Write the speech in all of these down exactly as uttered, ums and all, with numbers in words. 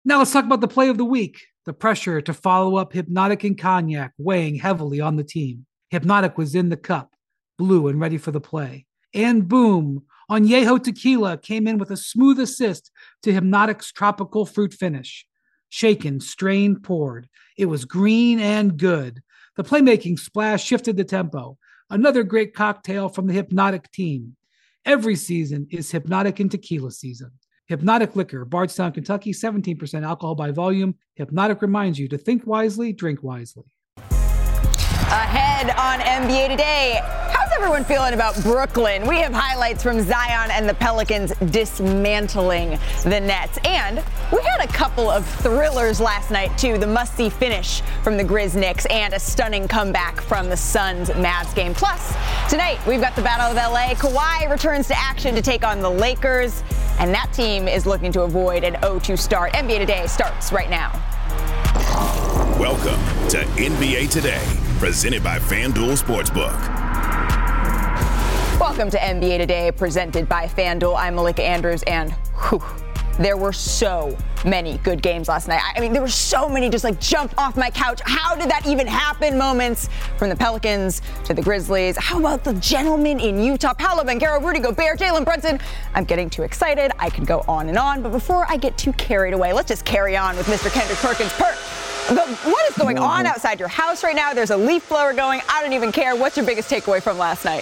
Now let's talk about the play of the week. The pressure to follow up Hypnotic and Cognac weighing heavily on the team. Hypnotic was in the cup, blue and ready for the play. And boom, Añejo Tequila came in with a smooth assist to Hypnotic's tropical fruit finish. Shaken, strained, poured. It was green and good. The playmaking splash shifted the tempo. Another great cocktail from the Hypnotic team. Every season is Hypnotic and Tequila season. Hypnotic Liquor, Bardstown, Kentucky, seventeen percent alcohol by volume. Hypnotic reminds you to think wisely, drink wisely. Ahead on N B A Today, how's everyone feeling about Brooklyn? We have highlights from Zion and the Pelicans dismantling the Nets. And we had a couple of thrillers last night, too. The must-see finish from the Grizz Knicks and a stunning comeback from the Suns Mavs game. Plus, tonight, we've got the Battle of L A. Kawhi returns to action to take on the Lakers. And that team is looking to avoid an oh two start. N B A Today starts right now. Welcome to N B A Today, presented by FanDuel Sportsbook. Welcome to N B A Today, presented by FanDuel. I'm Malika Andrews, and whew, there were so many good games last night. I mean, there were so many just like jump off my couch. How did that even happen moments, from the Pelicans to the Grizzlies? How about the gentlemen in Utah? Paolo Banchero, Rudy Gobert, Jalen Brunson. I'm getting too excited. I could go on and on. But before I get too carried away, let's just carry on with Mister Kendrick Perkins. Perk, the, what is going on outside your house right now? There's a leaf blower going. I don't even care. What's your biggest takeaway from last night?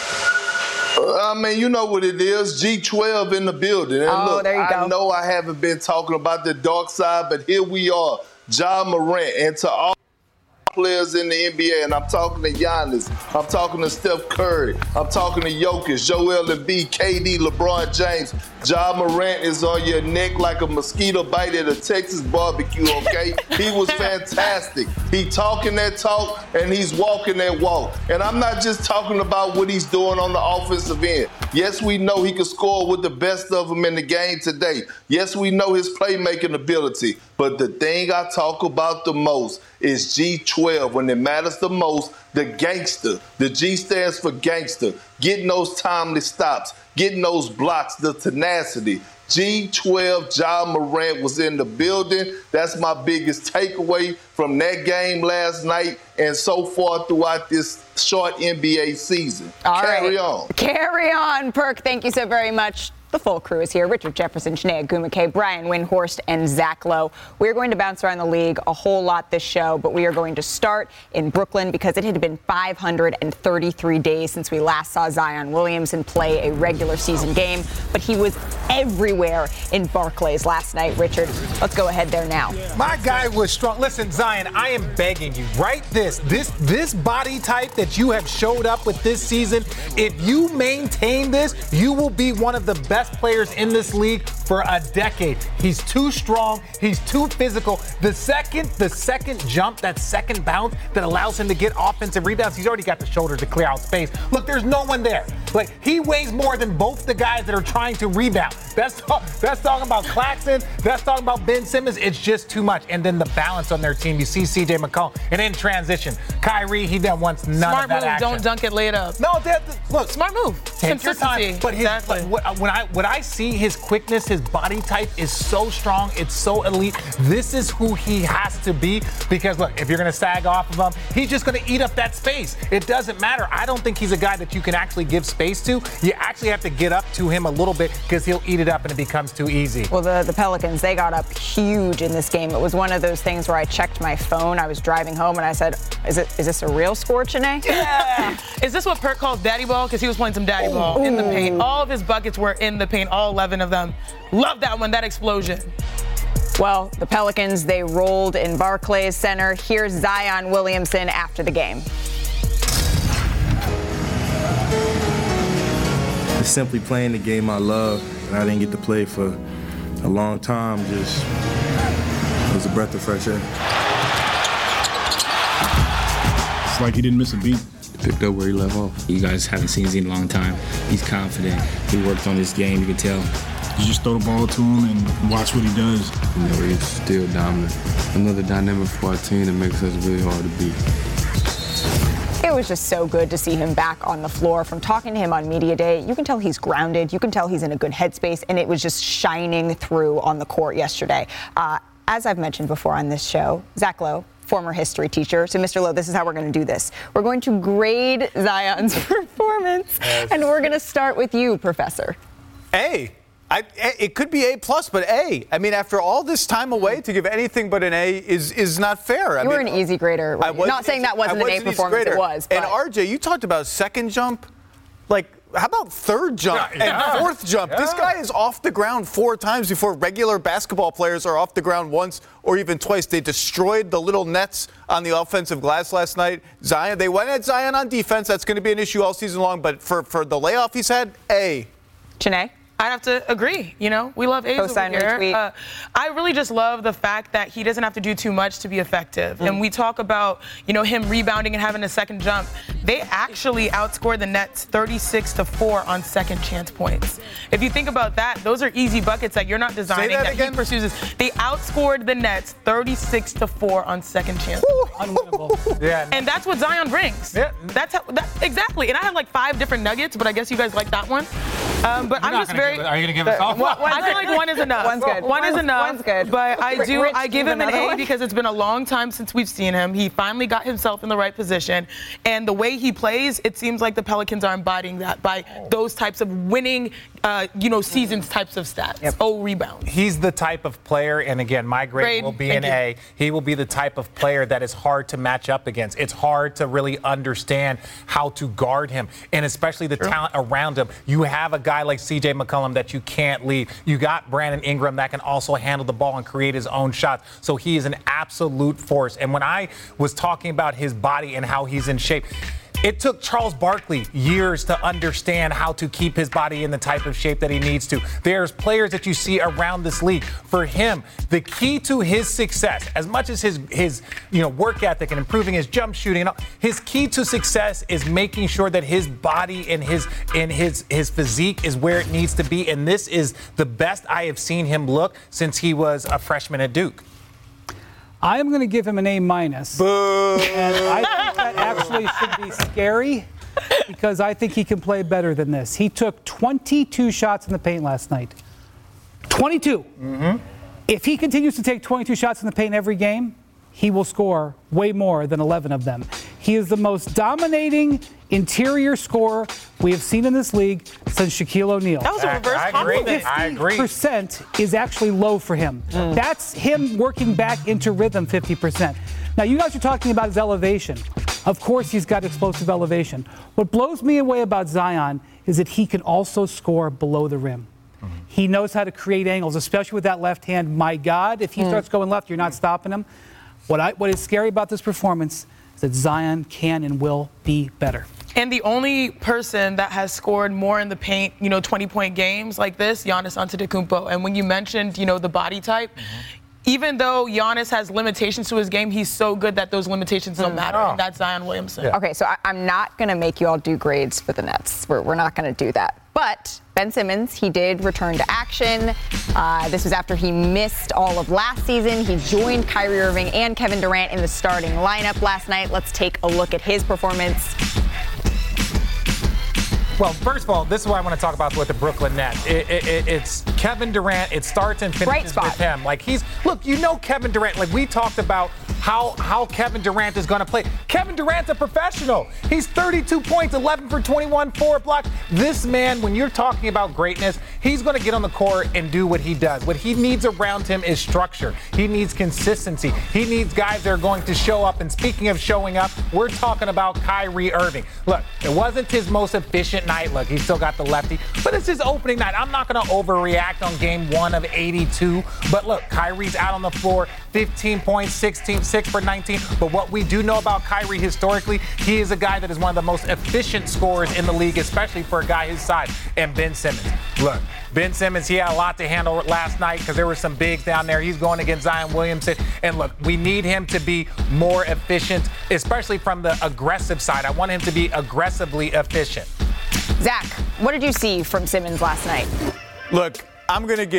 I mean, you know what it is. G twelve in the building. And oh, look, there you I go. know I haven't been talking about the dark side, but here we are. Ja Morant, and to all players in the N B A, and I'm talking to Giannis, I'm talking to Steph Curry, I'm talking to Jokic, Joel Embiid, K D, LeBron James. Ja Morant is on your neck like a mosquito bite at a Texas barbecue, okay? He was fantastic. He talking that talk, and he's walking that walk. And I'm not just talking about what he's doing on the offensive end. Yes, we know he can score with the best of them in the game today. Yes, we know his playmaking ability. But the thing I talk about the most is G twelve. When it matters the most, the gangster. The G stands for gangster. Getting those timely stops, getting those blocks, the tenacity. G twelve, Ja Morant was in the building. That's my biggest takeaway from that game last night and so far throughout this short N B A season. All Carry right. on. Carry on, Perk. Thank you so very much. The full crew is here. Richard Jefferson, Shanae Agumake, Brian Windhorst, and Zach Lowe. We're going to bounce around the league a whole lot this show, but we are going to start in Brooklyn because it had been five hundred thirty-three days since we last saw Zion Williamson play a regular season game, but he was everywhere in Barclays last night. Richard, let's go ahead there now. My guy was strong. Listen, Zion, I am begging you, write this. This this body type that you have showed up with this season, if you maintain this, you will be one of the best players in this league for a decade. He's too strong. He's too physical. The second, the second jump, that second bounce that allows him to get offensive rebounds, he's already got the shoulder to clear out space. Look, there's no one there. Like, he weighs more than both the guys that are trying to rebound. That's that's talking about Claxton. That's talking about Ben Simmons. It's just too much. And then the balance on their team. You see C J McCollum. And in transition, Kyrie, he then wants none Smart of that move. action. Don't dunk it laid up. No, that, look. Smart move. Take your time. But his, exactly. But when I when I see his quickness, his body type is so strong. It's so elite. This is who he has to be. Because look, if you're going to sag off of him, he's just going to eat up that space. It doesn't matter. I don't think he's a guy that you can actually give space to. You actually have to get up to him a little bit because he'll eat it up and it becomes too easy. Well, the, the Pelicans, they got up huge in this game. It was one of those things where I checked my phone. I was driving home and I said, is it is this a real score, Shanae? Yeah. Is this what Perk calls daddy ball? Because he was playing some daddy ball Ooh. in the paint. All of his buckets were in the paint, all eleven of them. Love that one, that explosion. Well, the Pelicans, they rolled in Barclays Center. Here's Zion Williamson after the game. It's simply playing the game I love, and I didn't get to play for a long time. Just, it was a breath of fresh air. It's like he didn't miss a beat. Picked up where he left off. You guys haven't seen Z in a long time. He's confident. He worked on this game, you can tell. You just throw the ball to him and watch what he does. You know, he's still dominant. Another dynamic for our team that makes us really hard to beat. It was just so good to see him back on the floor. From talking to him on media day, you can tell he's grounded. You can tell he's in a good headspace, and it was just shining through on the court yesterday. Uh, as I've mentioned before on this show, Zach Lowe, former history teacher. So, Mister Lowe, this is how we're going to do this. We're going to grade Zion's performance, yes. and we're going to start with you, Professor. A. I, it could be A plus, but A. I mean, after all this time away, to give anything but an A is is not fair. I you mean, were an easy grader. I was, not saying that wasn't an A performance. It was. But. And R J, you talked about second jump. Like, how about third jump yeah. and fourth jump? Yeah. This guy is off the ground four times before regular basketball players are off the ground once or even twice. They destroyed the little nets on the offensive glass last night. Zion, they went at Zion on defense. That's going to be an issue all season long. But for, for the layoff he's had, A. Janae? I'd have to agree. You know, we love A's over here. Uh, I really just love the fact that he doesn't have to do too much to be effective. Mm. And we talk about, you know, him rebounding and having a second jump. They actually outscored the Nets thirty-six to four on second chance points. If you think about that, those are easy buckets that you're not designing. Say that, that again? He pursues. They outscored the Nets thirty-six to four on second chance. Unwinnable. Yeah. And that's what Zion brings. Yeah. That's how, that, exactly. And I had like five different nuggets, but I guess you guys like that one. Um, but You're I'm just very. It, are you going to give us all? One, I feel like one is enough. One's good. One one's, is enough. One's good. But I do. Rich, I give him an A one? because it's been a long time since we've seen him. He finally got himself in the right position, and the way he plays, it seems like the Pelicans are embodying that by those types of winning, uh, you know, seasons types of stats. Yep. Oh, rebounds. He's the type of player, and again, my grade, grade will be an you. A. He will be the type of player that is hard to match up against. It's hard to really understand how to guard him, and especially the True. talent around him. You have a guy like C J McCollum that you can't leave. You got Brandon Ingram that can also handle the ball and create his own shots. So he is an absolute force. And when I was talking about his body and how he's in shape, it took Charles Barkley years to understand how to keep his body in the type of shape that he needs to. There's players that you see around this league. For him, the key to his success, as much as his his you know work ethic and improving his jump shooting, and all, his key to success is making sure that his body and his and his his physique is where it needs to be. And this is the best I have seen him look since he was a freshman at Duke. I am going to give him an A minus. Boo. And I think that actually should be scary because I think he can play better than this. He took twenty-two shots in the paint last night. twenty-two. Mm-hmm. If he continues to take twenty-two shots in the paint every game, he will score way more than eleven of them. He is the most dominating interior scorer we have seen in this league since Shaquille O'Neal. That was a reverse I compliment. agree. I agree. fifty percent is actually low for him. Mm. That's him working back into rhythm fifty percent. Now, you guys are talking about his elevation. Of course, he's got explosive elevation. What blows me away about Zion is that he can also score below the rim. Mm-hmm. He knows how to create angles, especially with that left hand. My God, if he mm. starts going left, you're not stopping him. What, I, what is scary about this performance is that Zion can and will be better. And the only person that has scored more in the paint, you know, twenty-point games like this, Giannis Antetokounmpo. And when you mentioned, you know, the body type, mm-hmm. even though Giannis has limitations to his game, he's so good that those limitations don't matter. Oh. And that's Zion Williamson. Yeah. Okay, so I, I'm not going to make you all do grades for the Nets. We're, we're not going to do that. But Ben Simmons, he did return to action. Uh, this was after he missed all of last season. He joined Kyrie Irving and Kevin Durant in the starting lineup last night. Let's take a look at his performance. Well, first of all, this is what I want to talk about with the Brooklyn Nets. It, it, it, it's Kevin Durant. It starts and finishes with him. Like he's look, you know Kevin Durant. Like we talked about how how Kevin Durant is going to play. Kevin Durant's a professional. He's thirty-two points, eleven for twenty-one, four blocks. This man, when you're talking about greatness, he's going to get on the court and do what he does. What he needs around him is structure. He needs consistency. He needs guys that are going to show up. And speaking of showing up, we're talking about Kyrie Irving. Look, it wasn't his most efficient night. Look, he's still got the lefty, but it's his opening night. I'm not going to overreact on game one of eighty-two, but look, Kyrie's out on the floor, fifteen points, sixteen, six for nineteen, but what we do know about Kyrie historically, he is a guy that is one of the most efficient scorers in the league, especially for a guy his size. And Ben Simmons, look, Ben Simmons, he had a lot to handle last night because there were some bigs down there. He's going against Zion Williamson. And look, we need him to be more efficient, especially from the aggressive side. I want him to be aggressively efficient. Zach, what did you see from Simmons last night? Look, I'm going to give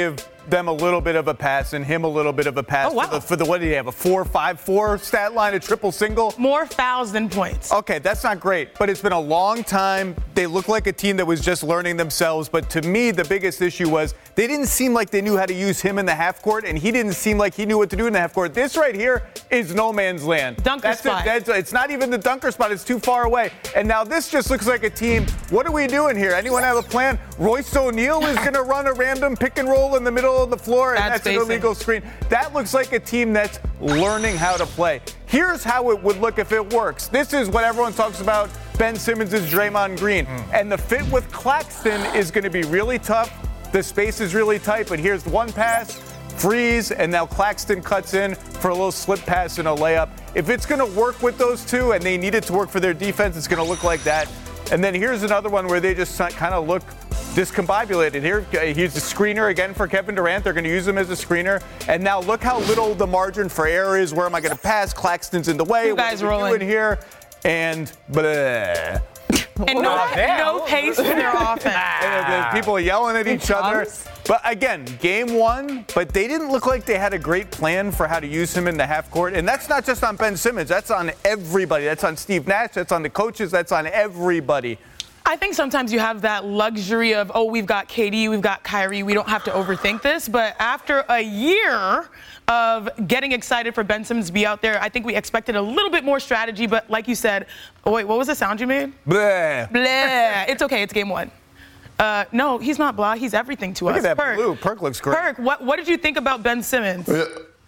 them a little bit of a pass and him a little bit of a pass. Oh, wow. For the, for the what did he have? A four five four stat line, a triple single? More fouls than points. Okay, that's not great, but it's been a long time. They look like a team that was just learning themselves, but to me, the biggest issue was they didn't seem like they knew how to use him in the half court, and he didn't seem like he knew what to do in the half court. This right here is no man's land. Dunker that's spot. It, that's, it's not even the dunker spot. It's too far away. And now this just looks like a team. What are we doing here? Anyone have a plan? Royce O'Neal is going to run a random pick and roll in the middle of the floor, and that's, that's an illegal screen. That looks like a team that's learning how to play. Here's how it would look if it works. This is what everyone talks about. Ben Simmons is Draymond Green. Mm. And the fit with Claxton is going to be really tough. The space is really tight, but here's one pass, freeze, and now Claxton cuts in for a little slip pass and a layup. If it's going to work with those two, and they need it to work for their defense, it's going to look like that. And then here's another one where they just kind of look discombobulated. Here, he's a screener again for Kevin Durant. They're going to use him as a screener. And now look how little the margin for error is. Where am I going to pass? Claxton's in the way. You guys what are we rolling doing here? And bleh. And no, no pace in their offense. And people yelling at each other. But again, game one, but they didn't look like they had a great plan for how to use him in the half court. And that's not just on Ben Simmons. That's on everybody. That's on Steve Nash. That's on the coaches. That's on everybody. I think sometimes you have that luxury of, oh, we've got K D, we've got Kyrie, we don't have to overthink this. But after a year of getting excited for Ben Simmons to be out there, I think we expected a little bit more strategy. But like you said, oh, wait, what was the sound you made? Bleh. Bleh. It's okay. It's game one. Uh, no, he's not blah. He's everything to Look us. Look at that Perk. blue. Perk looks great. Perk, what, what did you think about Ben Simmons? Yeah.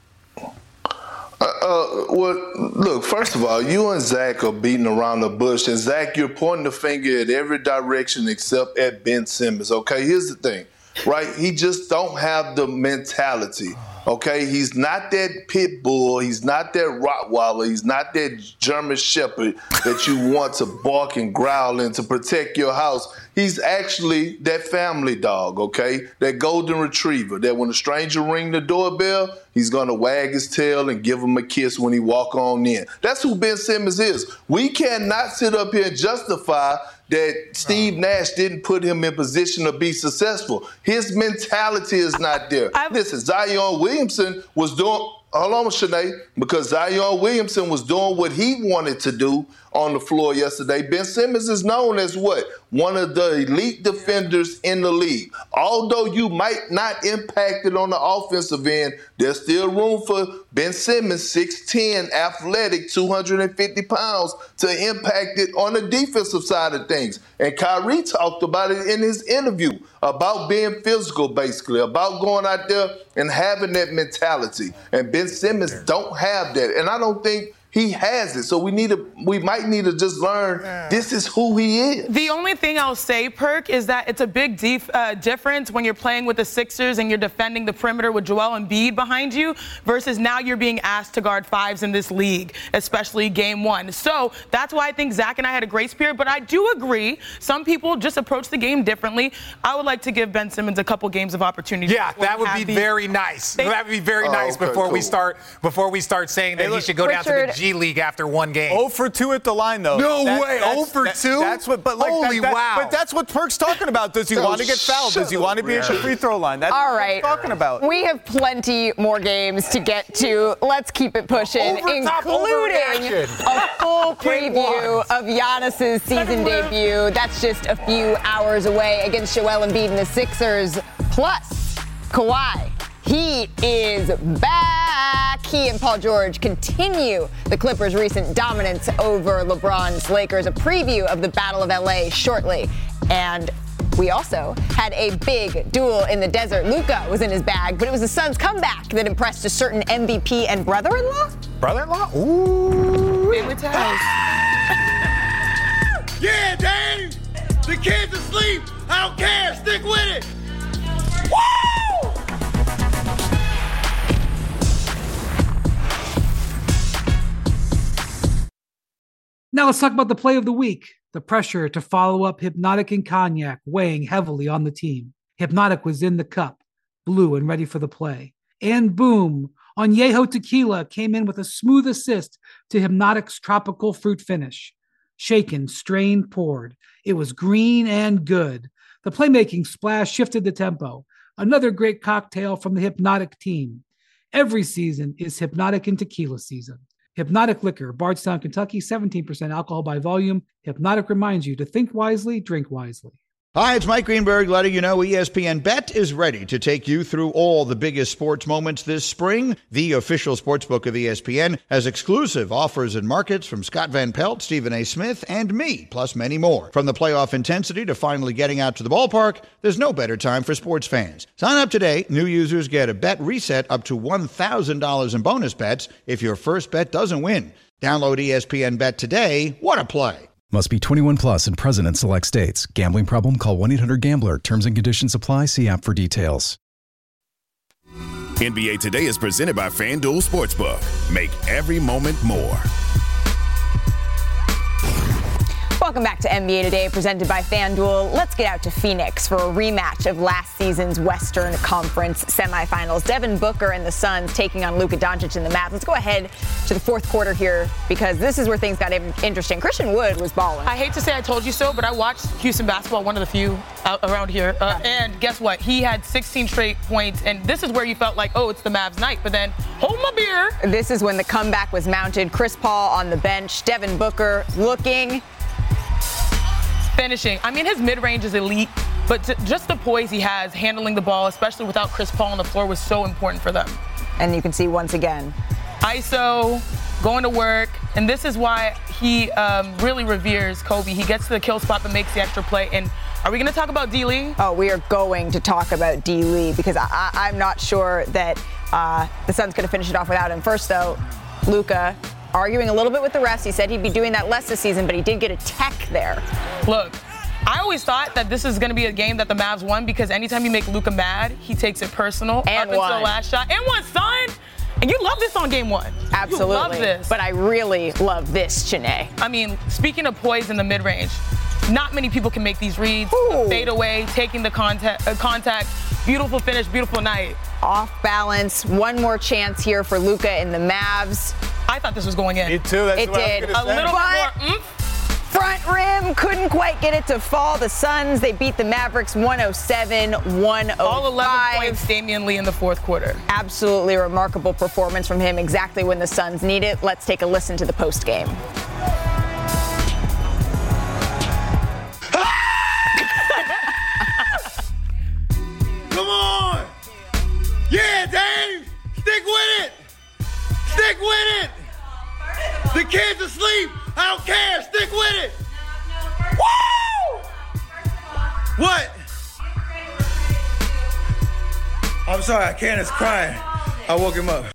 Uh, uh, well, look, first of all, you and Zach are beating around the bush. And, Zach, you're pointing the finger at every direction except at Ben Simmons, okay? Here's the thing, right? He just don't have the mentality, okay? He's not that pit bull. He's not that Rottweiler. He's not that German Shepherd that you want to bark and growl and to protect your house. He's actually that family dog, okay? That golden retriever that when a stranger ring the doorbell, he's going to wag his tail and give him a kiss when he walk on in. That's who Ben Simmons is. We cannot sit up here and justify that Steve Nash didn't put him in position to be successful. His mentality is not there. I've- Listen, Zion Williamson was doing – hold on, Shanae, because Zion Williamson was doing what he wanted to do on the floor yesterday. Ben Simmons is known as what? One of the elite defenders in the league. Although you might not impact it on the offensive end, there's still room for Ben Simmons, six ten, athletic, two hundred fifty pounds, to impact it on the defensive side of things. And Kyrie talked about it in his interview, about being physical, basically, about going out there and having that mentality. And Ben Simmons don't have that. And I don't think he has it. So we need to, we might need to just learn this is who he is. The only thing I'll say, Perk, is that it's a big def- uh, difference when you're playing with the Sixers and you're defending the perimeter with Joel Embiid behind you versus now you're being asked to guard fives in this league, especially game one. So that's why I think Zach and I had a grace period. But I do agree, some people just approach the game differently. I would like to give Ben Simmons a couple games of opportunity. Yeah, that would be these. very nice. They, that would be very oh, nice okay, before cool. we start before we start saying that hey, look, he should go Richard, down to the G League after one game. oh for two at the line, though. No that, way. oh for two? That, that's what, but like, Holy that, that, wow. But that's what Perk's talking about. Does he Oh, want to get fouled? Does he want to be at the free throw line? That's All what right. Perk's talking about. We have plenty more games to get to. Let's keep it pushing, Over-top including a full preview of Giannis's season debut. That's just a few hours away against Joel Embiid and the Sixers. Plus, Kawhi. He is back. He and Paul George continue the Clippers' recent dominance over LeBron's Lakers. A preview of the Battle of L A shortly. And we also had a big duel in the desert. Luka was in his bag, but it was the Suns' comeback that impressed a certain M V P and brother-in-law. Brother-in-law? Ooh. Favorite ties. Yeah, Dave! The kid's asleep! I don't care! Stick with it! Woo! Now let's talk about the play of the week. The pressure to follow up Hypnotic and Cognac weighing heavily on the team. Hypnotic was in the cup, blue and ready for the play. And boom, Añejo Tequila came in with a smooth assist to Hypnotic's tropical fruit finish. Shaken, strained, poured. It was green and good. The playmaking splash shifted the tempo. another great cocktail from the Hypnotic team. Every season is Hypnotic and Tequila season. Hypnotic Liquor, Bardstown, Kentucky, seventeen percent alcohol by volume. Hypnotic reminds you to think wisely, drink wisely. Hi, it's Mike Greenberg letting you know E S P N Bet is ready to take you through all the biggest sports moments this spring. The official sportsbook of E S P N has exclusive offers and markets from Scott Van Pelt, Stephen A. Smith, and me, plus many more. From the playoff intensity to finally getting out to the ballpark, there's no better time for sports fans. Sign up today. New users get a bet reset up to one thousand dollars in bonus bets if your first bet doesn't win. Download E S P N Bet today. What a play. Must be twenty-one plus and present in select states. Gambling problem? Call one eight hundred gambler. Terms and conditions apply. See app for details. N B A Today is presented by FanDuel Sportsbook. Make every moment more. Welcome back to N B A Today, presented by FanDuel. Let's get out to Phoenix for a rematch of last season's Western Conference semifinals. Devin Booker and the Suns taking on Luka Doncic and the Mavs. Let's go ahead to the fourth quarter here because this is where things got interesting. Christian Wood was balling. I hate to say I told you so, but I watched Houston basketball, one of the few out around here. Uh, and guess what? He had sixteen straight points, and this is where you felt like, oh, it's the Mavs night. But then, hold my beer. This is when the comeback was mounted. Chris Paul on the bench. Devin Booker looking... finishing. I mean, his mid-range is elite, but t- just the poise he has handling the ball, especially without Chris Paul on the floor, was so important for them. And you can see once again. I S O, going to work, and this is why he um, really reveres Kobe. He gets to the kill spot but makes the extra play. And are we going to talk about D. Lee? Oh, we are going to talk about D. Lee because I- I- I'm not sure that uh, the Suns could have finished it off without him. First, though, Luka arguing a little bit with the refs. He said he'd be doing that less this season, but he did get a tech there. Look, I always thought that this is going to be a game that the Mavs won because anytime you make Luka mad, he takes it personal. And up won. until the last shot. And one, son! And you love this on game one. Absolutely. You love this. But I really love this, Chiney. I mean, speaking of poise in the mid-range, not many people can make these reads. The fade away, taking the contact, uh, contact. Beautiful finish, beautiful night. Off balance. One more chance here for Luka and the Mavs. I thought this was going in. Me too. That's it what did. I was a say. little But bit more oomph. Front rim couldn't quite get it to fall. The Suns, they beat the Mavericks one oh seven one oh five. All eleven points, Damian Lee in the fourth quarter. Absolutely remarkable performance from him exactly when the Suns need it. Let's take a listen to the post game. Come on! Yeah, Dave! Stick with it! Stick with it! The kids asleep! I don't care! Stick with it! Woo! What? I'm sorry, Candace crying. I woke him up.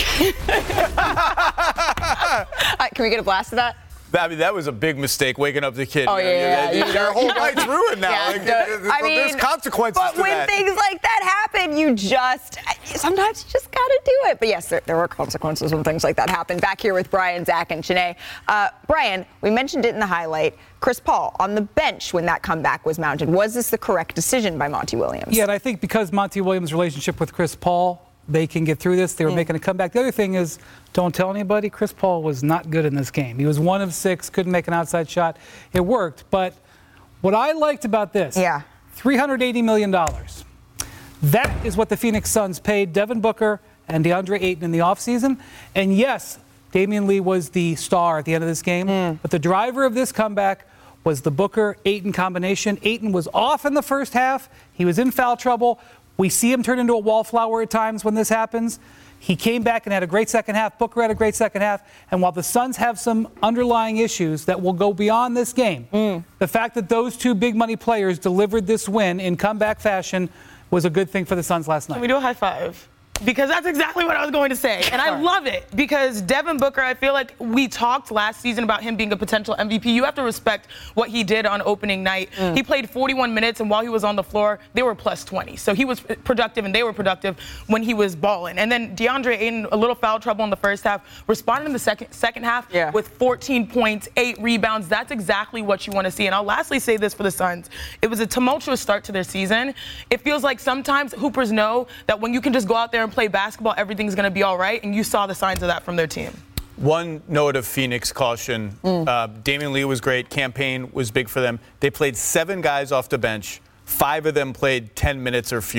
uh, can we get a blast of that? I mean, that was a big mistake, waking up the kid. Oh, yeah, yeah. yeah. yeah. Their whole night's ruined now. Yeah, like, no, I mean, there's consequences but to when that. things like that happen, you just, sometimes you just got to do it. But yes, there, there were consequences when things like that happen. Back here with Brian, Zach, and Chiney. Uh, Brian, we mentioned it in the highlight. Chris Paul on the bench when that comeback was mounted. Was this the correct decision by Monty Williams? Yeah, and I think because Monty Williams' relationship with Chris Paul, they can get through this. They were mm. making a comeback. The other thing is, don't tell anybody, Chris Paul was not good in this game. He was one of six, couldn't make an outside shot. It worked. But what I liked about this, yeah. three hundred eighty million dollars. That is what the Phoenix Suns paid Devin Booker and DeAndre Ayton in the offseason. And yes, Damian Lee was the star at the end of this game. Mm. But the driver of this comeback was the Booker-Ayton combination. Ayton was off in the first half. He was in foul trouble. We see him turn into a wallflower at times when this happens. He came back and had a great second half. Booker had a great second half. And while the Suns have some underlying issues that will go beyond this game, mm. the fact that those two big money players delivered this win in comeback fashion was a good thing for the Suns last night. Can we do a high five? Because that's exactly what I was going to say. And I love it because Devin Booker, I feel like we talked last season about him being a potential M V P. You have to respect what he did on opening night. Mm. He played forty-one minutes, and while he was on the floor, they were plus twenty. So he was productive, and they were productive when he was balling. And then DeAndre Ayton, a little foul trouble in the first half, responded in the second second half yeah. with fourteen points, eight rebounds. That's exactly what you want to see. And I'll lastly say this for the Suns. It was a tumultuous start to their season. It feels like sometimes hoopers know that when you can just go out there and play basketball, everything's going to be all right, and you saw the signs of that from their team. One note of Phoenix caution. Mm. Uh, Damian Lee was great. Campaign was big for them. They played seven guys off the bench. Five of them played ten minutes or fewer.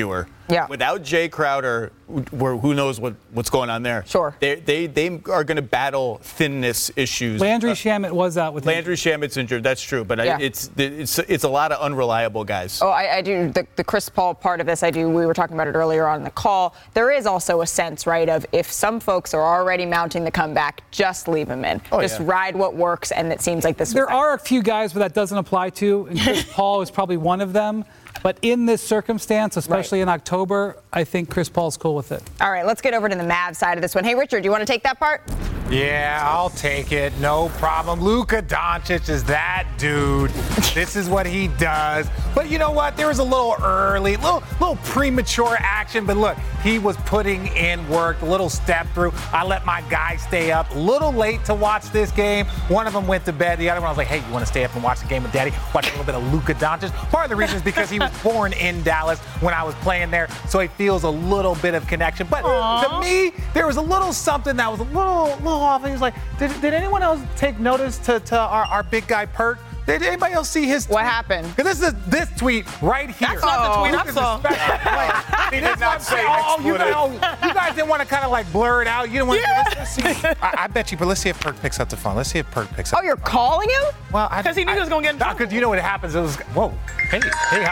Yeah. Without Jay Crowder, who, who knows what, what's going on there? Sure. They they they are going to battle thinness issues. Landry uh, Shamet was out with Landry Shamet's injured. That's true, but Yeah. I, it's it's it's a lot of unreliable guys. Oh, I, I do. The, the Chris Paul part of this, I do. We were talking about it earlier on in the call. There is also a sense, right, of if some folks are already mounting the comeback, just leave them in. Oh, just yeah. ride what works, and it seems like this was There that. are a few guys where that doesn't apply to, and Chris Paul is probably one of them. But in this circumstance, especially Right. in October, I think Chris Paul's cool with it. All right, let's get over to the Mavs side of this one. Hey, Richard, do you want to take that part? Yeah, I'll take it. No problem. Luka Doncic is that dude. This is what he does. But you know what? There was a little early, little little premature action. But look, he was putting in work, a little step through. I let my guy stay up a little late to watch this game. One of them went to bed. The other one I was like, hey, you want to stay up and watch the game with Daddy? Watch a little bit of Luka Doncic. Part of the reason is because he was born in Dallas when I was playing there, so he feels a little bit of connection. But Aww. to me, there was a little something that was a little, little off. And he was like, did, did anyone else take notice to, to our, our big guy Perk? Did anybody else see his tweet? What happened? Because this is this tweet right here. That's not the tweet I Lucas saw. is special. Like, He this did not is say oh, you, expletive. know, you guys didn't want to kind of like blur it out. You didn't want Yeah. to. Let's, let's see. I, I bet you, but let's see if Perk picks up the phone. Let's see if Perk picks up. Oh, you're calling him? Well, I Because he knew he was going to get in trouble. Because you know what happens? It was whoa. Hey, hey.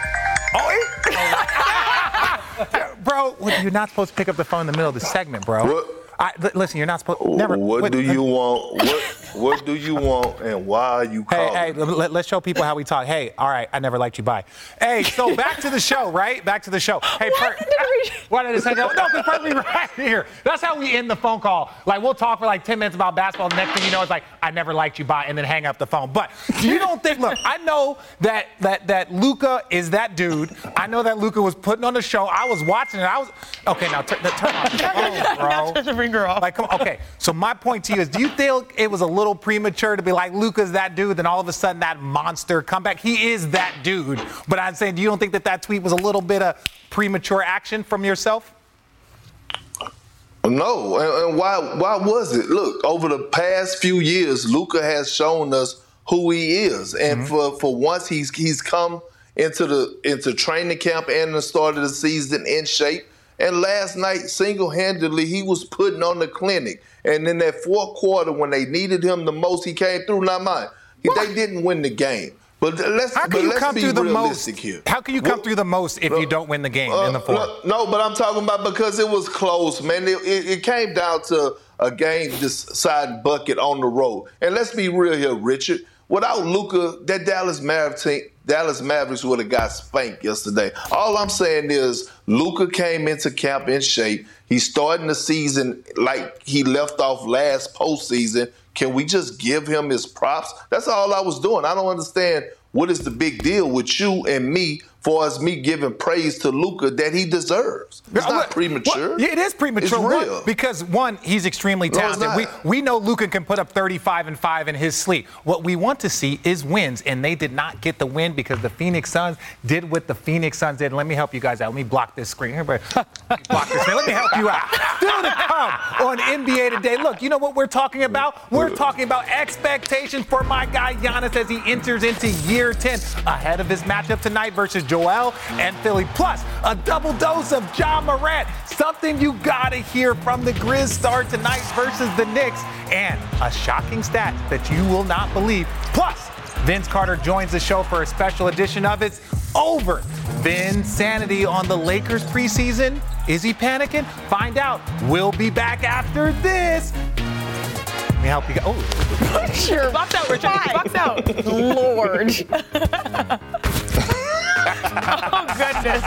Oh, hey. Bro, what, you're not supposed to pick up the phone in the middle of the segment, bro. What? I, li- listen, you're not supposed. Never. What wait, do uh, you want? What What do you want, and why are you Hey, calling? hey, let, let's show people how we talk. Hey, all right, I never liked you. Bye. Hey, so back to the show, right? Back to the show. Hey, Perk. Why did I say that? No, because Perk right here. That's how we end the phone call. Like, we'll talk for like ten minutes about basketball. The next thing you know, it's like, I never liked you. Bye, and then hang up the phone. But you don't think? Look, I know that that that Luka is that dude. I know that Luka was putting on the show. I was watching it. I was okay. Now turn, turn off the phone, bro. Turn the ringer off. Like, come on. Okay, so my point to you is, do you think it was a little premature to be like, Luka's that dude, then all of a sudden that monster comeback? He is that dude. But I'm saying, do you don't think that that tweet was a little bit of premature action from yourself? No, and, and why? Why was it? Look, over the past few years, Luka has shown us who he is, and mm-hmm. for for once, he's he's come into the into training camp and the start of the season in shape. And last night, single-handedly, he was putting on the clinic. And in that fourth quarter, when they needed him the most, he came through. Not mine. They didn't win the game. But let's, how can but you let's come be through the realistic most? here. How can you come well, through the most if uh, you don't win the game uh, in the fourth? No, no, but I'm talking about because it was close, man. It, it, it came down to a game-deciding bucket on the road. And let's be real here, Richard. Without Luka, that Dallas Mavericks team, Dallas Mavericks would have got spanked yesterday. All I'm saying is Luka came into camp in shape. He's starting the season like he left off last postseason. Can we just give him his props? That's all I was doing. I don't understand what is the big deal with you and me for us me giving praise to Luka that he deserves. It's not premature. Well, it is premature. It's One, real. because, one, he's extremely No, it's talented. not. we we know Luka can put up thirty-five and five in his sleep. What we want to see is wins, and they did not get the win because the Phoenix Suns did what the Phoenix Suns did. Let me help you guys out. Let me block this screen. Everybody, block this screen. Let me help you out. Still to come on N B A Today. Look, you know what we're talking about? We're talking about expectations for my guy Giannis as he enters into year ten ahead of his matchup tonight versus Joel and Philly. Plus, a double dose of Ja Morant. Something you gotta hear from the Grizz star tonight versus the Knicks. And a shocking stat that you will not believe. Plus, Vince Carter joins the show for a special edition of It's Over. Vinsanity on the Lakers preseason. Is he panicking? Find out. We'll be back after this. Let me help you. Oh, Sure. Box out, Richard. Box out. Lord. Oh, goodness.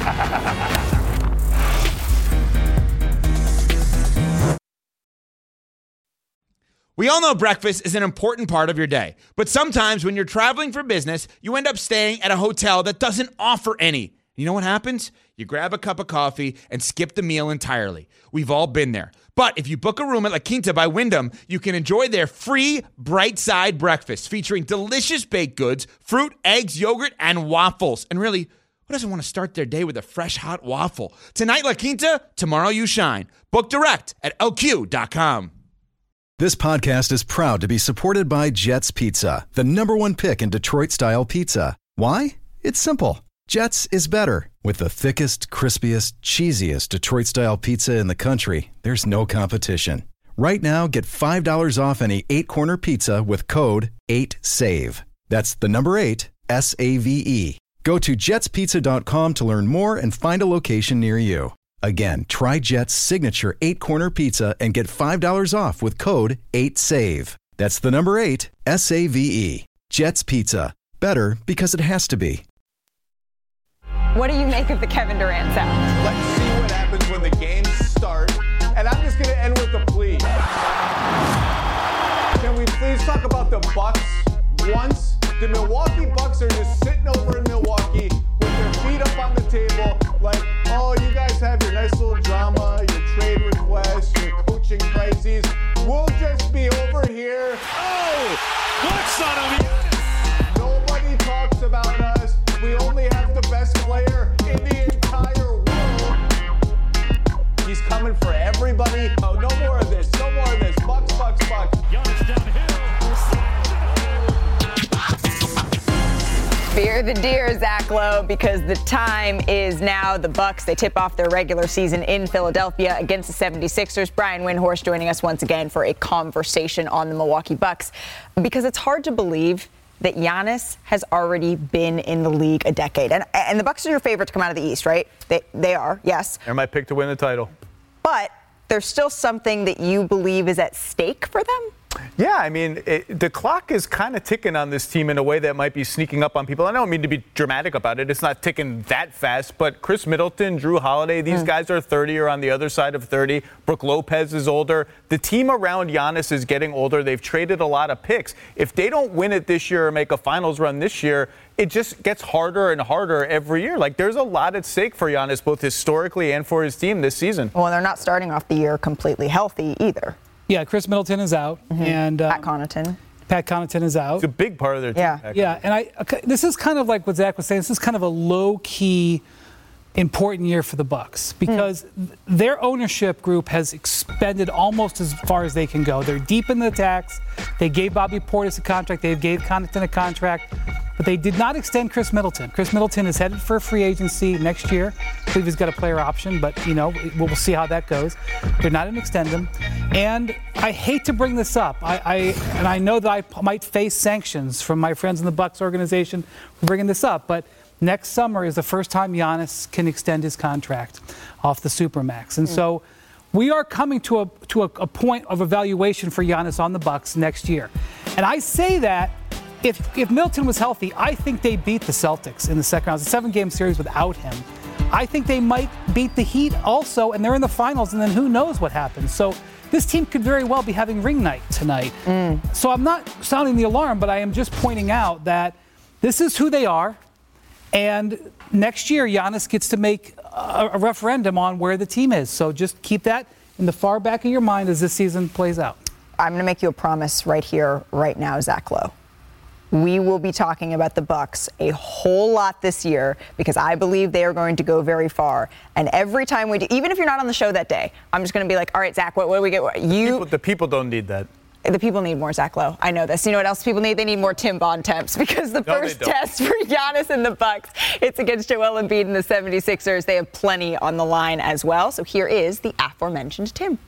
We all know breakfast is an important part of your day, but sometimes when you're traveling for business, you end up staying at a hotel that doesn't offer any. You know what happens? You grab a cup of coffee and skip the meal entirely. We've all been there. But if you book a room at La Quinta by Wyndham, you can enjoy their free Bright Side breakfast featuring delicious baked goods, fruit, eggs, yogurt, and waffles. And really, who doesn't want to start their day with a fresh, hot waffle? Tonight, La Quinta, tomorrow you shine. Book direct at L Q dot com. This podcast is proud to be supported by Jets Pizza, the number one pick in Detroit-style pizza. Why? It's simple. Jets is better. With the thickest, crispiest, cheesiest Detroit-style pizza in the country, there's no competition. Right now, get five dollars off any eight-corner pizza with code eight save. That's the number eight, S A V E. Go to jets pizza dot com to learn more and find a location near you. Again, try Jet's signature eight-corner pizza and get five dollars off with code eight save. That's the number eight, S A V E. Jet's Pizza. Better because it has to be. What do you make of the Kevin Durant sound? Let's see what happens when the games start. And I'm just going to end with a plea. Can we please talk about the Bucks once? The Milwaukee Bucks are just sitting over in Milwaukee with their feet up on the table like, oh, you guys have your nice little drama, your trade requests, your coaching crises. We'll just be over here. Oh, what's on him? Nobody talks about us. We only have the best player in the entire world. He's coming for everybody. Oh, no more of this. No more of this. Bucks, Bucks, Bucks. Giannis downhill. Fear the deer, Zach Lowe, because the time is now. The Bucks, they tip off their regular season in Philadelphia against the seventy-sixers. Brian Windhorst joining us once again for a conversation on the Milwaukee Bucks, because it's hard to believe that Giannis has already been in the league a decade. And and the Bucks are your favorite to come out of the East, right? They they are, yes. They're my pick to win the title. But there's still something that you believe is at stake for them? Yeah, I mean, it, the clock is kind of ticking on this team in a way that might be sneaking up on people. I don't mean to be dramatic about it. It's not ticking that fast. But Chris Middleton, Drew Holiday, these mm. guys are thirty or on the other side of thirty. Brook Lopez is older. The team around Giannis is getting older. They've traded a lot of picks. If they don't win it this year or make a finals run this year, it just gets harder and harder every year. Like, there's a lot at stake for Giannis, both historically and for his team this season. Well, they're not starting off the year completely healthy either. Yeah, Chris Middleton is out, mm-hmm. and um, Pat Connaughton. Pat Connaughton is out. It's a big part of their team. Yeah, yeah, and I. Okay, this is kind of like what Zach was saying. This is kind of a low-key, important year for the Bucks because mm. their ownership group has expended almost as far as they can go. They're deep in the tax. They gave Bobby Portis a contract. They gave Connaughton a contract. But they did not extend Chris Middleton. Chris Middleton is headed for free agency next year. I believe he's got a player option, but, you know, we'll see how that goes. They're not going to extend him. And I hate to bring this up. I, I and I know that I might face sanctions from my friends in the Bucks organization for bringing this up, but next summer is the first time Giannis can extend his contract off the Supermax. And mm. so we are coming to a to a, a point of evaluation for Giannis on the Bucks next year. And I say that If if Middleton was healthy, I think they beat the Celtics in the second round. It's a seven-game series without him. I think they might beat the Heat also, and they're in the finals, and then who knows what happens. So this team could very well be having ring night tonight. Mm. So I'm not sounding the alarm, but I am just pointing out that this is who they are, and next year Giannis gets to make a, a referendum on where the team is. So just keep that in the far back of your mind as this season plays out. I'm going to make you a promise right here, right now, Zach Lowe. We will be talking about the Bucks a whole lot this year because I believe they are going to go very far. And every time we do, even if you're not on the show that day, I'm just going to be like, all right, Zach, what, what do we get? You, people, the people don't need that. The people need more Zach Lowe. I know this. You know what else people need? They need more Tim Bontemps because the no, first test for Giannis and the Bucks, it's against Joel Embiid and the seventy-sixers. They have plenty on the line as well. So here is the aforementioned Tim.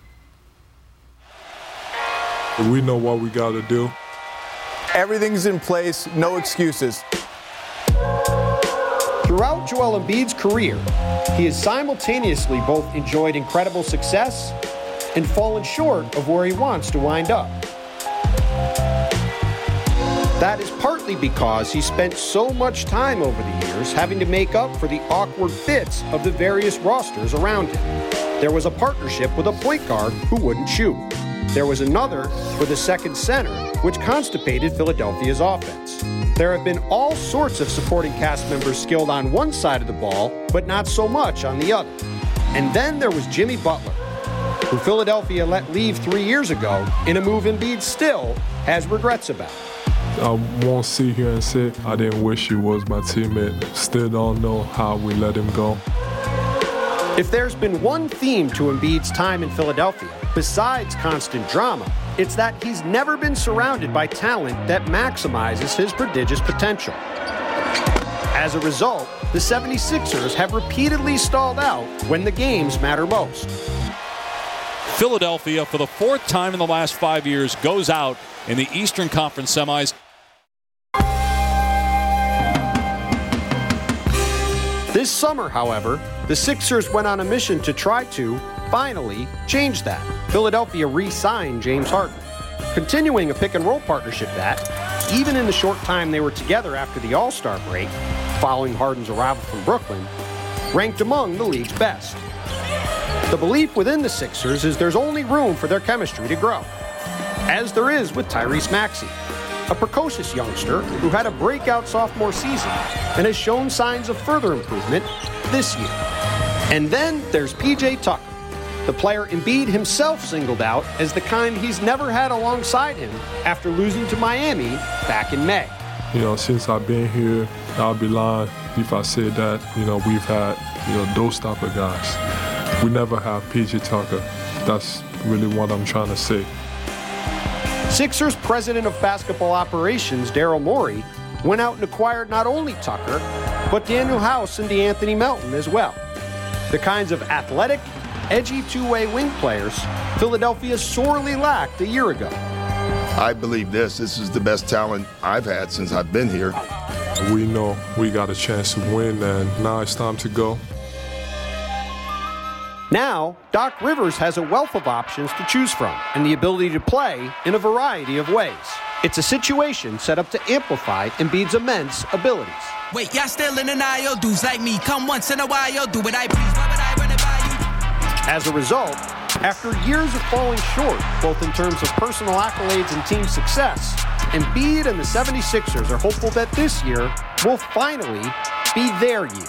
We know what we got to do. Everything's in place, no excuses. Throughout Joel Embiid's career, he has simultaneously both enjoyed incredible success and fallen short of where he wants to wind up. That is partly because he spent so much time over the years having to make up for the awkward fits of the various rosters around him. There was a partnership with a point guard who wouldn't shoot. There was another with a second center, which constipated Philadelphia's offense. There have been all sorts of supporting cast members skilled on one side of the ball, but not so much on the other. And then there was Jimmy Butler, who Philadelphia let leave three years ago in a move Embiid still has regrets about. I won't sit here and say I didn't wish he was my teammate. Still don't know how we let him go. If there's been one theme to Embiid's time in Philadelphia, besides constant drama, it's that he's never been surrounded by talent that maximizes his prodigious potential. As a result, the seventy-sixers have repeatedly stalled out when the games matter most. Philadelphia, for the fourth time in the last five years, goes out in the Eastern Conference semis. This summer, however, the Sixers went on a mission to try to, finally, change that. Philadelphia re-signed James Harden, continuing a pick-and-roll partnership that, even in the short time they were together after the All-Star break, following Harden's arrival from Brooklyn, ranked among the league's best. The belief within the Sixers is there's only room for their chemistry to grow, as there is with Tyrese Maxey, a precocious youngster who had a breakout sophomore season and has shown signs of further improvement this year. And then there's P J Tucker, the player Embiid himself singled out as the kind he's never had alongside him after losing to Miami back in May. You know, since I've been here, I'll be lying if I said that, you know, we've had, you know, those type of guys. We never have P J Tucker. That's really what I'm trying to say. Sixers president of basketball operations, Daryl Morey, went out and acquired not only Tucker, but Daniel House and DeAnthony Melton as well. The kinds of athletic, edgy two-way wing players Philadelphia sorely lacked a year ago. I believe this. This is the best talent I've had since I've been here. We know we got a chance to win, and now it's time to go. Now, Doc Rivers has a wealth of options to choose from and the ability to play in a variety of ways. It's a situation set up to amplify Embiid's immense abilities. Wait, y'all still in denial? Dudes like me come once in a while. Do what I please. Why would I run it by you? As a result, after years of falling short, both in terms of personal accolades and team success, Embiid and the seventy-sixers are hopeful that this year will finally be their year.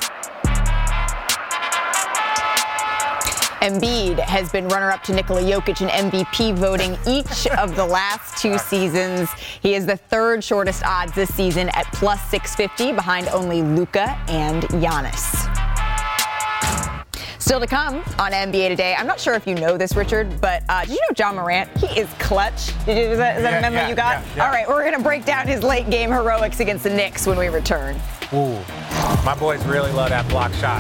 Embiid has been runner-up to Nikola Jokic in M V P voting each of the last two seasons. He is the third shortest odds this season at plus six fifty, behind only Luka and Giannis. Still to come on N B A Today. I'm not sure if you know this, Richard, but uh, did you know Ja Morant? He is clutch. Did you, is that, is that yeah, a memo yeah, you got? Yeah, yeah. All right, we're going to break down his late game heroics against the Knicks when we return. Ooh, my boys really love that block shot.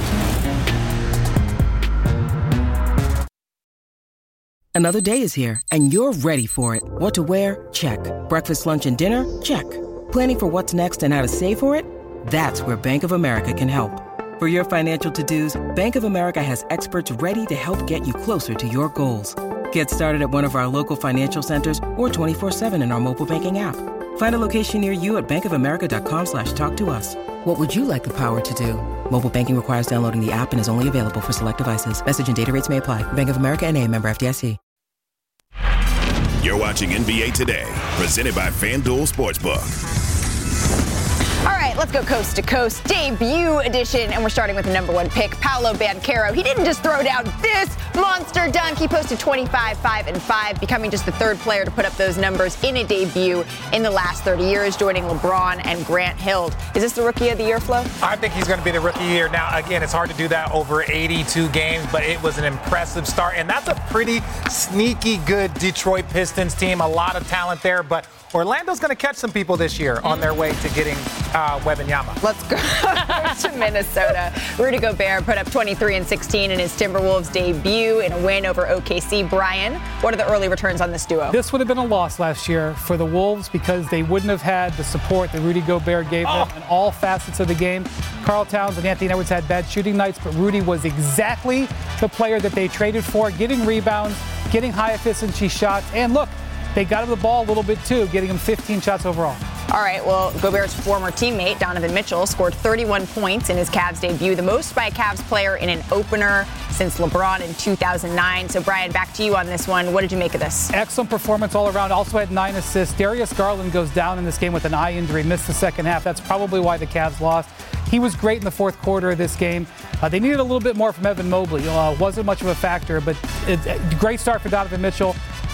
Another day is here, and you're ready for it. What to wear? Check. Breakfast, lunch, and dinner? Check. Planning for what's next and how to save for it? That's where Bank of America can help. For your financial to-dos, Bank of America has experts ready to help get you closer to your goals. Get started at one of our local financial centers or twenty-four seven in our mobile banking app. Find a location near you at bankofamerica.com slash talk to us. What would you like the power to do? Mobile banking requires downloading the app and is only available for select devices. Message and data rates may apply. Bank of America N A, member F D I C. You're watching N B A Today, presented by FanDuel Sportsbook. All right, let's go coast to coast. Debut edition, and we're starting with the number one pick, Paolo Banchero. He didn't just throw down this monster dunk. He posted twenty-five, five, and five, becoming just the third player to put up those numbers in a debut in the last thirty years, joining LeBron and Grant Hill. Is this the Rookie of the Year, Flo? I think he's going to be the Rookie of the Year. Now, again, it's hard to do that over eighty-two games, but it was an impressive start, and that's a pretty sneaky good Detroit Pistons team. A lot of talent there, but Orlando's going to catch some people this year on their way to getting uh, Wembanyama. Let's go to Minnesota. Rudy Gobert put up twenty-three and sixteen in his Timberwolves debut in a win over O K C. Brian, what are the early returns on this duo? This would have been a loss last year for the Wolves because they wouldn't have had the support that Rudy Gobert gave oh. them in all facets of the game. Karl Towns and Anthony Edwards had bad shooting nights, but Rudy was exactly the player that they traded for, getting rebounds, getting high efficiency shots, and look, they got him the ball a little bit too, getting him fifteen shots overall. All right, well, Gobert's former teammate, Donovan Mitchell, scored thirty-one points in his Cavs debut, the most by a Cavs player in an opener since LeBron in two thousand nine. So, Brian, back to you on this one. What did you make of this? Excellent performance all around. Also had nine assists. Darius Garland goes down in this game with an eye injury, missed the second half. That's probably why the Cavs lost. He was great in the fourth quarter of this game. Uh, they needed a little bit more from Evan Mobley. Uh, wasn't much of a factor, but it, it, great start for Donovan Mitchell.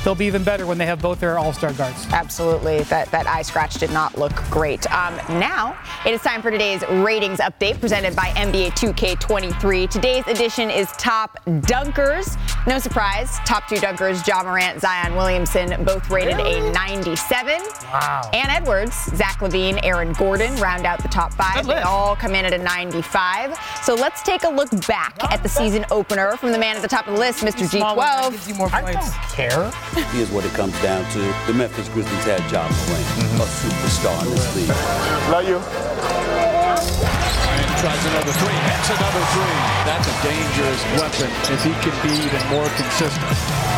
they'll be even better when they have both their all-star guards. Absolutely. That, that eye scratch did not look great. Um, now, it is time for today's ratings update presented by N B A two K twenty-three. Today's edition is Top Dunkers. No surprise, top two dunkers, Ja Morant, Zion Williamson, both rated really? a ninety-seven. Wow. Ann Edwards, Zach LaVine, Aaron Gordon round out the top five. They all come in at a ninety-five. So let's take a look back at the season opener from the man at the top of the list, Mister G twelve. Gives you more points. I don't care. Here's what it comes down to. The Memphis Grizzlies had Ja Morant, mm-hmm. a superstar in this league. Love you. Bryant tries another three, hits another three. That's a dangerous weapon if he can be even more consistent.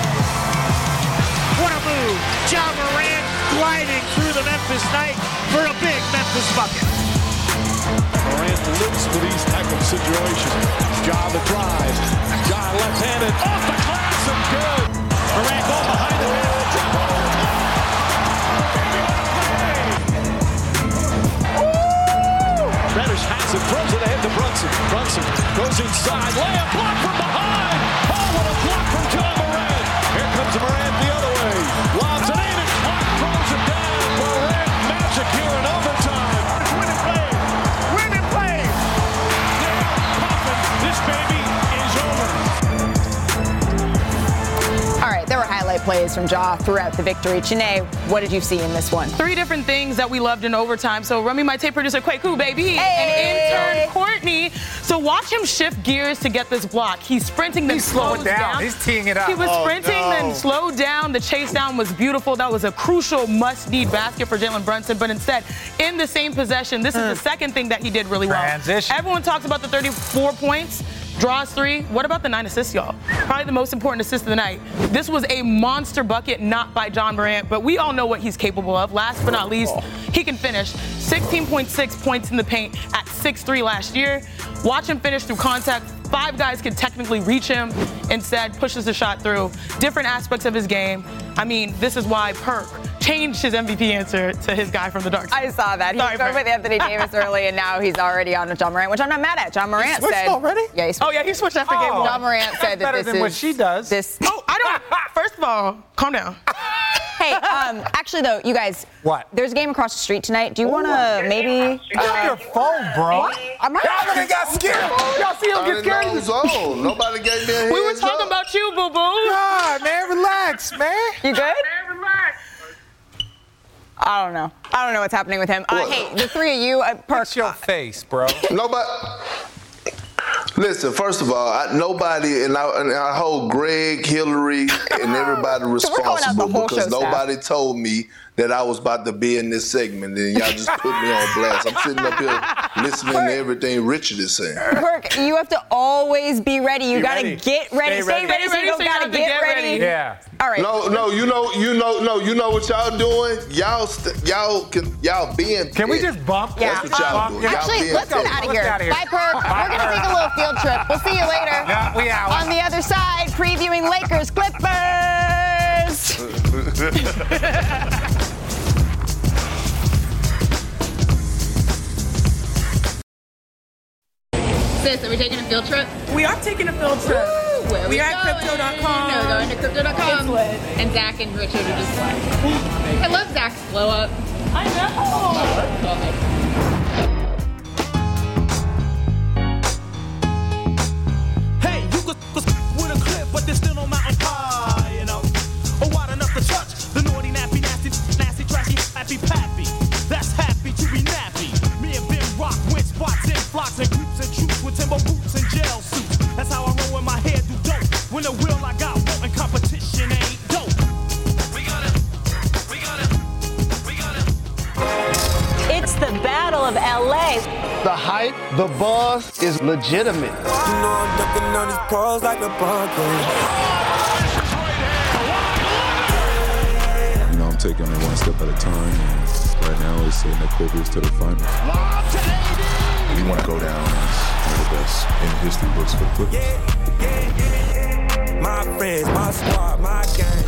What a move. Ja Morant gliding through the Memphis night for a big Memphis bucket. Morant lives for these type of situations. Ja the drive. Ja left-handed off the glass and good. Morant goes behind the man. Reddish has it, throws it ahead to Brunson. Brunson goes inside, layup block from behind. Oh, what a block from Ja Morant. Here comes Morant the other way. Lobs it in and clock throws it down. Morant magic here in overtime. Win and play. Win and play. This baby is over. All right, there were highlight plays from Ja throughout the victory. Chene, what did you see in this one? Three different things that we loved in overtime. So run me my tape producer, Kwaku, baby. Hey. And intern, Courtney. So watch him shift gears to get this block. He's sprinting, then He's slowing down. down. He's teeing it up. He was oh, sprinting, no. then slowed down. The chase down was beautiful. That was a crucial must-need basket for Jalen Brunson. But instead, in the same possession, this mm. is the second thing that he did really well. Transition. Everyone talks about the thirty-four points. Draws three. What about the nine assists, y'all? Probably the most important assist of the night. This was a monster bucket, not by Ja Morant, but we all know what he's capable of. Last but not least, he can finish. sixteen point six points in the paint at six three last year. Watch him finish through contact. Five guys could technically reach him. Instead, pushes the shot through. Different aspects of his game. I mean, this is why Perk changed his M V P answer to his guy from the dark side. I saw that. He Sorry, started Perk. with Anthony Davis early, and now he's already on with Ja Morant, which I'm not mad at. Ja Morant he switched said already? Yeah, he switched. Oh, yeah, he switched after oh, game one. Ja Morant said that better this than is what she does. This. Oh, I don't. First of all, calm down. Hey, um, actually, though, you guys. What? There's a game across the street tonight. Do you want to maybe? Pick up your phone, bro. What? I'm not. Y'all nigga got scared. Y'all see him get scared? His own. Nobody gave me a heads We were talking up. about you, boo boo. God, man, relax, man. You good? Man, relax. I don't know. I don't know what's happening with him. Uh, hey, the three of you, uh, Perk. Fix your face, bro. Nobody. Listen, first of all, I, nobody, and I, and I hold Greg, Hillary, and everybody responsible because nobody told me that I was about to be in this segment, and y'all just put me on blast. I'm sitting up here listening Perk. to everything Richard is saying. Perk, you have to always be ready. You Be got to ready. get ready. Stay Stay ready. ready, so you don't so you got to have to get get ready. ready. Yeah. All right. No, no, you know, you know, no, you know what y'all doing? Y'all, st- y'all, can, y'all being. Can we petty. just bump? Yeah. That's what y'all Um, doing. Y'all Actually, being let's get petty. out of Let's here. get outta here. Bye, Perk. We're going to take a little field trip. We'll see you later. Yeah, we out. On the other side, previewing Lakers Clippers. Sis, are we taking a field trip? We are taking a field trip. Woo, where are we we are at going? crypto dot com. No, we're going to crypto dot com. And Zach and Richard are just like, I love Zach's blow up. I know. Hey, you could with a clip, but there's still no mountain high, you know. Or wide enough to touch the naughty, nappy, nasty, nasty, trashy, happy, pappy. That's happy to be nappy. Me and Ben Rock went spots in flocks and groups and troops with timber boots and jail suits. That's how I roll when my hair do dope. When the will I got won't and competition ain't dope. We got it. We got it. We got it. It's the Battle of L A. The hype, the buzz is legitimate. You know I'm ducking on these pros like a Broncos. You know, I'm taking it one step at a time. And right now, it's in the Clippers to the final. You want to go down as one of the best in history books for the Clippers. Yeah, yeah, yeah. My friends, my squad, my gang.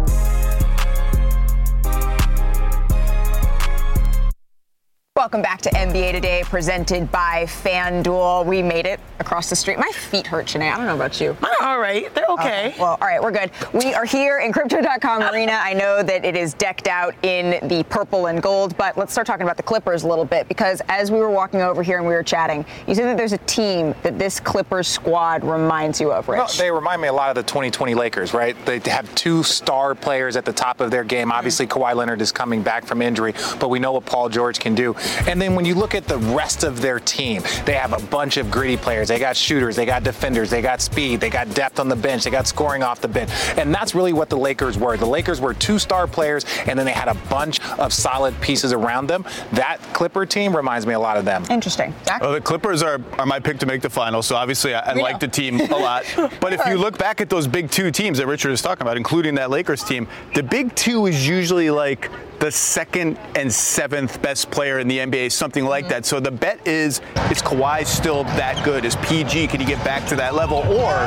Welcome back to N B A Today presented by FanDuel. We made it across the street. My feet hurt, Shanae. I don't know about you. Mine are all right. They're okay. okay. Well, all right, we're good. We are here in Crypto dot com Arena. I know that it is decked out in the purple and gold, but let's start talking about the Clippers a little bit, because as we were walking over here and we were chatting, you said that there's a team that this Clippers squad reminds you of, Rich. Well, they remind me a lot of the twenty twenty Lakers, right? They have two star players at the top of their game. Obviously, Kawhi Leonard is coming back from injury, but we know what Paul George can do. And then when you look at the rest of their team, they have a bunch of gritty players. They got shooters, they got defenders, they got speed, they got depth on the bench, they got scoring off the bench. And that's really what the Lakers were. The Lakers were two star players, and then they had a bunch of solid pieces around them. That Clipper team reminds me a lot of them. Interesting. Zach? Well, the Clippers are, are my pick to make the finals, so obviously I, I yeah. like the team a lot. But if you look back at those big two teams that Richard is talking about, including that Lakers team, the big two is usually like the second and seventh best player in the N B A, something like mm-hmm. that. So the bet is, is Kawhi still that good? Is P G, can he get back to that level?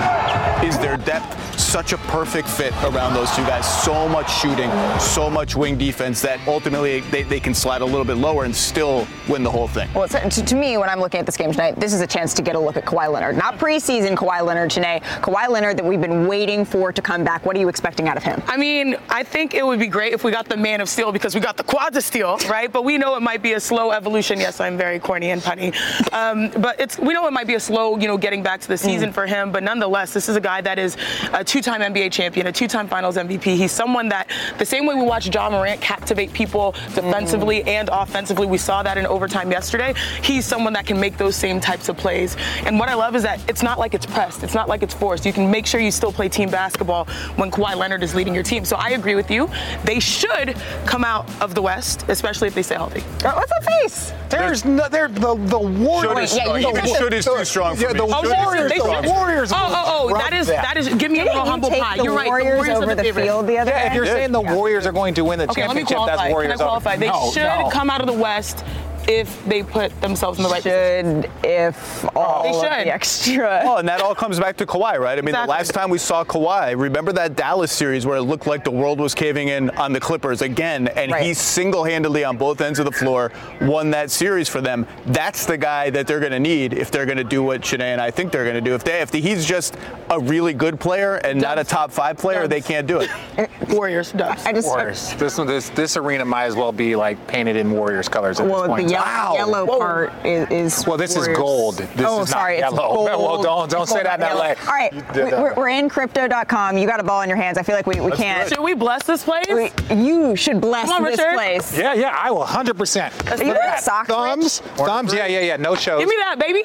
Or is their depth such a perfect fit around those two guys? So much shooting, so much wing defense that ultimately they, they can slide a little bit lower and still win the whole thing. Well, to, to me, when I'm looking at this game tonight, this is a chance to get a look at Kawhi Leonard. Not preseason Kawhi Leonard, Shanae. Kawhi Leonard that we've been waiting for to come back. What are you expecting out of him? I mean, I think it would be great if we got the Man of Steel, because we got the Quad of Steel, right? But we know it might be a slow evolution. Yes, I'm very corny and punny. Um, but it's we know it might be a slow, you know, getting back to the season mm. for him. But nonetheless, this is a guy that is a two-time N B A champion, a two-time Finals M V P. He's someone that, the same way we watch Ja Morant captivate people defensively mm. and offensively, we saw that in overtime yesterday. He's someone that can make those same types of plays. And what I love is that it's not like it's pressed. It's not like it's forced. You can make sure you still play team basketball when Kawhi Leonard is leading your team. So I agree with you. They should come out of the West, especially if they stay healthy. Oh, what's that face? There's no, they're the the Warriors. Should is, yeah, even should is too strong for yeah, me. The oh, Warriors, the Warriors. Oh, oh, oh, that is that is. Give me Didn't a little humble take pie. The You're right. Warriors the Warriors over are the, the field the other yeah, day. if you're yeah. saying the yeah. Warriors are going to win the okay, championship, let me that's Warriors. Can I qualify? Over. They no, should no. come out of the West if they put themselves in the right should, position. if all they of should. the extra. Oh, and that all comes back to Kawhi, right? I mean, exactly. the last time we saw Kawhi, remember that Dallas series where it looked like the world was caving in on the Clippers again, and right. he single-handedly on both ends of the floor won that series for them. That's the guy that they're going to need if they're going to do what Shanae and I think they're going to do. If they, if the, he's just a really good player and Dubs. not a top five player, Dubs. they can't do it. Warriors, Dubs. I just, Warriors. This, this this arena might as well be like painted in Warriors colors at well, this point. The yellow, wow. yellow Whoa. part is, is well, this Warriors. is gold. This oh, is sorry, not it's yellow. gold. Well, don't don't say that in L A. All right, we're, we're in Crypto dot com. You got a ball in your hands. I feel like we, we can't. Should we bless this place? We, you should bless Come on, this Richard. place. Yeah, yeah, I will one hundred percent. Are you wearing socks, Thumbs, thumbs, yeah, yeah, yeah, no shows. Give me that, baby.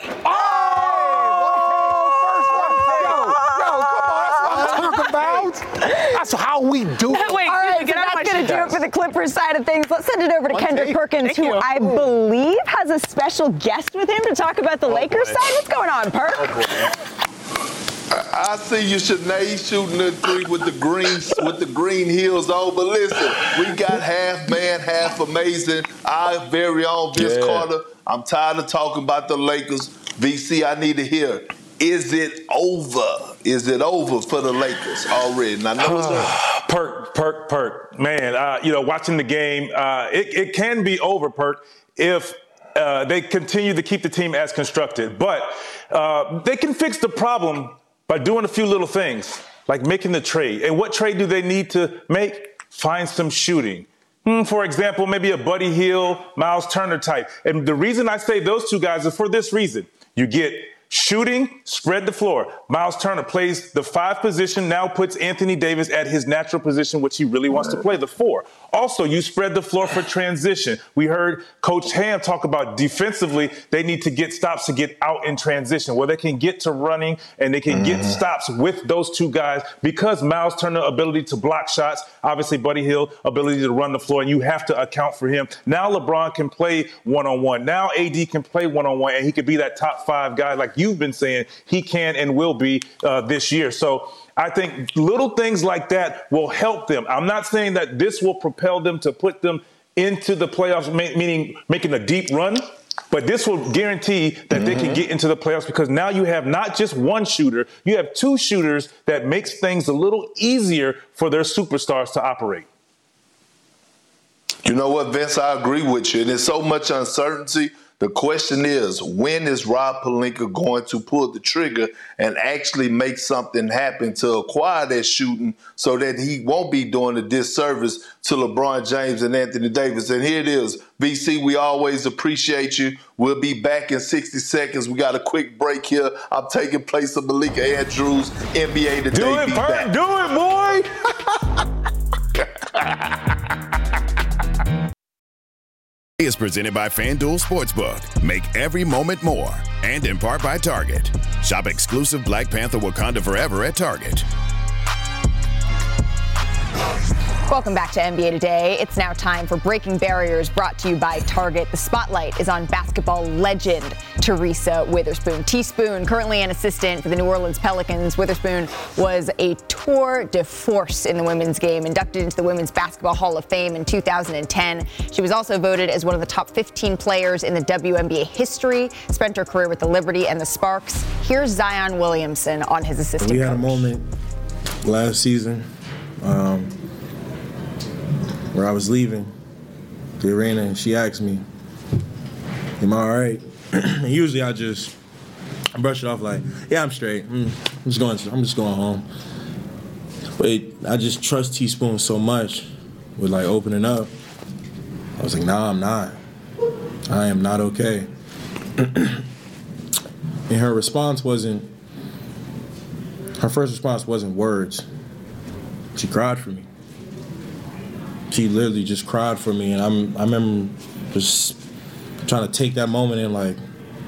That's how we do it. Wait, All right, get so out that's of going to do it for the Clippers side of things. Let's send it over to One Kendrick take. Perkins, Thank who you. I believe has a special guest with him to talk about the Oh, Lakers boy. side. What's going on, Perk? I I see you, Shanae, shooting the three with the green with the green heels on. But listen, we got half man, half amazing. Our very own Vince Yeah. Carter. I'm tired of talking about the Lakers. V C, I need to hear. Is it over? Is it over for the Lakers already? And I know it's over. Perk, Perk, Perk. Man, uh, you know, watching the game, uh, it, it can be over, Perk, if uh, they continue to keep the team as constructed. But uh, they can fix the problem by doing a few little things, like making the trade. And what trade do they need to make? Find some shooting. Mm, for example, maybe a Buddy Hield, Miles Turner type. And the reason I say those two guys is for this reason. You get shooting, spread the floor. Miles Turner plays the five position, now puts Anthony Davis at his natural position, which he really wants to play, the four. Also, you spread the floor for transition. We heard Coach Ham talk about defensively, they need to get stops to get out in transition, where they can get to running and they can mm-hmm. get stops with those two guys because Miles Turner ability to block shots, obviously Buddy Hield ability to run the floor, and you have to account for him. Now LeBron can play one-on-one. Now A D can play one-on-one, and he could be that top five guy like you've been saying he can and will be uh, this year. So I think little things like that will help them. I'm not saying that this will propel them to put them into the playoffs, meaning making a deep run, but this will guarantee that mm-hmm. they can get into the playoffs because now you have not just one shooter, you have two shooters that makes things a little easier for their superstars to operate. You know what, Vince, I agree with you. And there's so much uncertainty. The question is, when is Rob Pelinka going to pull the trigger and actually make something happen to acquire that shooting so that he won't be doing a disservice to LeBron James and Anthony Davis? And here it is. V C, we always appreciate you. We'll be back in sixty seconds. We got a quick break here. I'm taking place of Malika Andrews, N B A Today. Do it, Bert. Do it, boy. Is presented by FanDuel Sportsbook. Make every moment more. And in part by Target. Shop exclusive Black Panther Wakanda Forever at Target. Welcome back to N B A Today. It's now time for Breaking Barriers, brought to you by Target. The spotlight is on basketball legend Teresa Witherspoon. Teaspoon, currently an assistant for the New Orleans Pelicans. Witherspoon was a tour de force in the women's game, inducted into the Women's Basketball Hall of Fame in two thousand ten. She was also voted as one of the top fifteen players in the W N B A history, spent her career with the Liberty and the Sparks. Here's Zion Williamson on his assistant We had coach. a moment last season um, where I was leaving the arena and she asked me, am I all right? And usually I just brush it off like, yeah, I'm straight. Mm, I'm just going. I'm just going home. But I just trust Teaspoon so much with like opening up. I was like, nah, I'm not. I am not okay. And her response wasn't. Her first response wasn't words. She cried for me. She literally just cried for me, and I'm. I remember just trying to take that moment and like,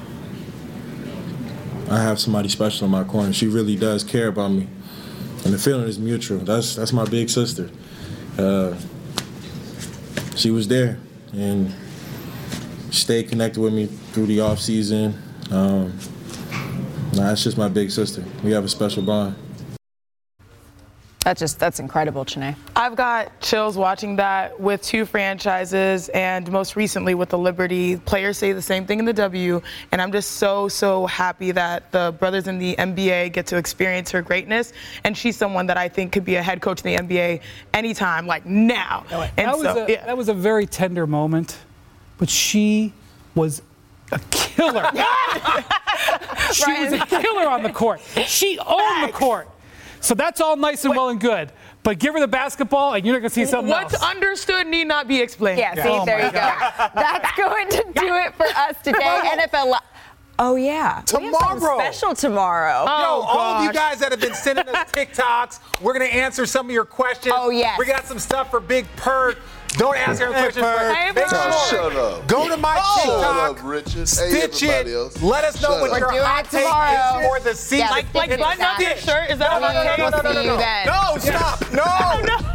I have somebody special in my corner. She really does care about me, and the feeling is mutual. That's that's my big sister. Uh, she was there and stayed connected with me through the off season. Um, nah, that's just my big sister. We have a special bond. That's just, that's incredible, Chiney. I've got chills watching that with two franchises and most recently with the Liberty. Players say the same thing in the W, and I'm just so, so happy that the brothers in the N B A get to experience her greatness, and she's someone that I think could be a head coach in the N B A anytime, like now. And and that, so, was a, yeah. that was a very tender moment, but she was a killer. She was a killer on the court. She owned the court. So that's all nice and well and good. But give her the basketball, and you're not going to see something What's else. understood need not be explained. Yeah, see, Oh there my you go. That's going to do it for us today. N F L. Li- Oh, yeah. We have something Tomorrow. special tomorrow. Yo, Oh, all of you gosh. guys that have been sending us TikToks, we're going to answer some of your questions. Oh, yes. We got some stuff for Big Pert. Don't ask her Hey, questions, Pert. but Hey, make Pert. sure. Shut up. Go to my Oh. TikTok. Shut up, Richard. Hey, Stitch everybody it. else. Let us know Shut what up. your We're doing hot it take tomorrow. is for the season. Yeah, Like, like Stitch button up it. your shirt? Is that No, no, okay? no, no, no, We'll no, see no, you no. then. No, stop. No. No.